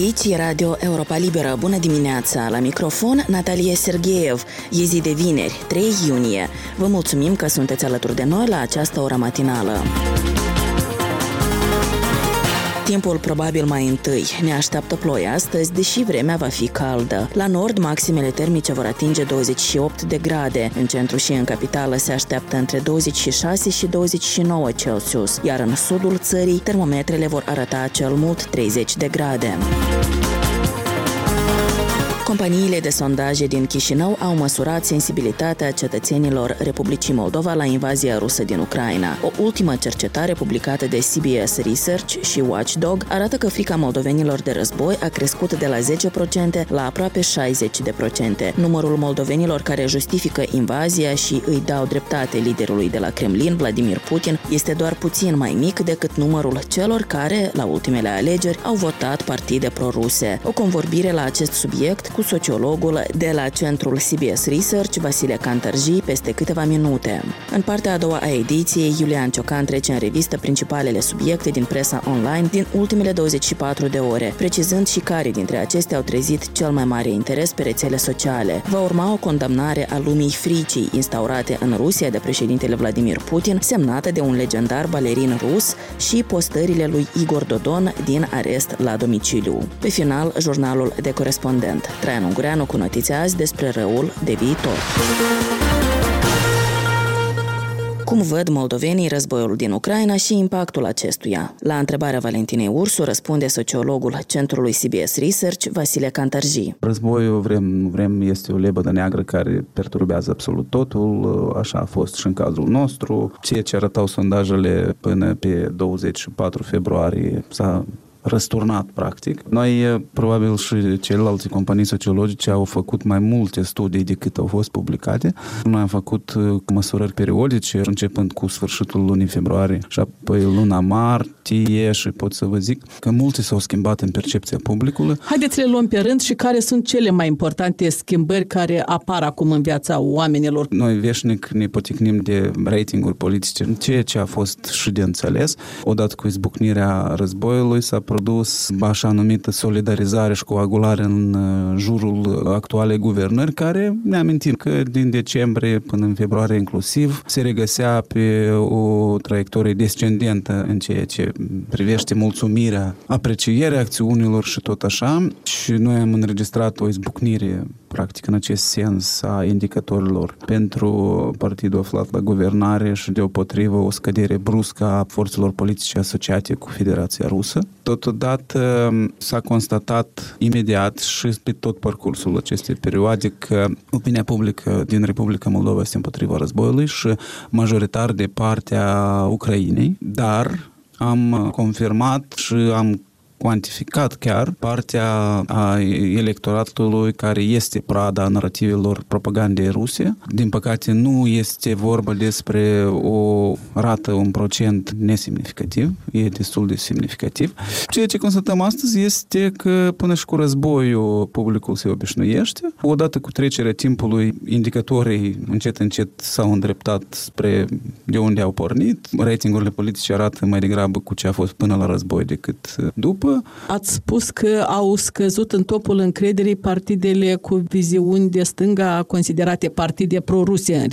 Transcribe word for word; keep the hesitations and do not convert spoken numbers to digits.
Urmăriți Radio Europa Liberă. Bună dimineața! La microfon, Natalia Sergeev. E zi de vineri, trei iunie. Vă mulțumim că sunteți alături de noi la această oră matinală. Timpul probabil mai întâi. Ne așteaptă ploi astăzi, deși vremea va fi caldă. La nord, maximele termice vor atinge douăzeci și opt de grade. În centru și în capitală se așteaptă între douăzeci și șase și douăzeci și nouă Celsius, iar în sudul țării, termometrele vor arăta cel mult treizeci de grade. Companiile de sondaje din Chișinău au măsurat sensibilitatea cetățenilor Republicii Moldova la invazia rusă din Ucraina. O ultimă cercetare publicată de C B S Research și Watchdog arată că frica moldovenilor de război a crescut de la zece la sută la aproape șaizeci la sută. Numărul moldovenilor care justifică invazia și îi dau dreptate liderului de la Kremlin, Vladimir Putin, este doar puțin mai mic decât numărul celor care, la ultimele alegeri, au votat partide pro-ruse. O convorbire la acest subiect cu sociologul de la centrul C B S Research, Vasile Cantarji, peste câteva minute. În partea a doua a ediției, Iulian Ciocan trece în revistă principalele subiecte din presa online din ultimele douăzeci și patru de ore, precizând și care dintre acestea au trezit cel mai mare interes pe rețele sociale. Va urma o condamnare a lumii fricii instaurate în Rusia de președintele Vladimir Putin, semnată de un legendar balerin rus, și postările lui Igor Dodon din arest la domiciliu. Pe final, jurnalul de corespondent. Traian Ungureanu cu notițe azi despre răul de viitor. Cum văd moldovenii războiul din Ucraina și impactul acestuia? La întrebarea Valentinei Ursu răspunde sociologul centrului C B S Research, Vasile Cantarji. Războiul, vrem, vrem, este o lebădă neagră care perturbează absolut totul, așa a fost și în cazul nostru. Ceea ce arătau sondajele până pe douăzeci și patru februarie s-a răsturnat, practic. Noi, probabil și celelalte companii sociologice au făcut mai multe studii decât au fost publicate. Noi am făcut măsurări periodice, începând cu sfârșitul lunii februarie și apoi luna martie, și pot să vă zic că multe s-au schimbat în percepția publicului. Haideți să le luăm pe rând și care sunt cele mai importante schimbări care apar acum în viața oamenilor. Noi veșnic ne poticnim de ratinguri politice, ceea ce a fost și de înțeles. Odată cu izbucnirea războiului s-a produs așa numită solidarizare și coagulare în jurul actualei guvernări, care ne amintim că din decembrie până în februarie inclusiv se regăsea pe o traiectorie descendentă în ceea ce privește mulțumirea, aprecierea acțiunilor și tot așa, și noi am înregistrat o izbucnire practic în acest sens a indicatorilor pentru partidul aflat la guvernare și deopotrivă o scădere bruscă a forțelor politice asociate cu Federația Rusă. Totodată s-a constatat imediat și pe tot parcursul acestei perioade că opinia publică din Republica Moldova este împotriva războiului și majoritar de partea Ucrainei, dar am confirmat și am cuantificat chiar partea a electoratului care este prada narativelor propagandei ruse. Din păcate nu este vorba despre o rată, un procent nesemnificativ, e destul de semnificativ. Ceea ce constatăm astăzi este că până și cu războiul publicul se obișnuiește. Odată cu trecerea timpului, indicatorii încet încet s-au îndreptat spre de unde au pornit. Ratingurile politice arată mai degrabă cu ce a fost până la război decât după. Ați spus că au scăzut în topul încrederii partidele cu viziuni de stânga, considerate partide pro-ruse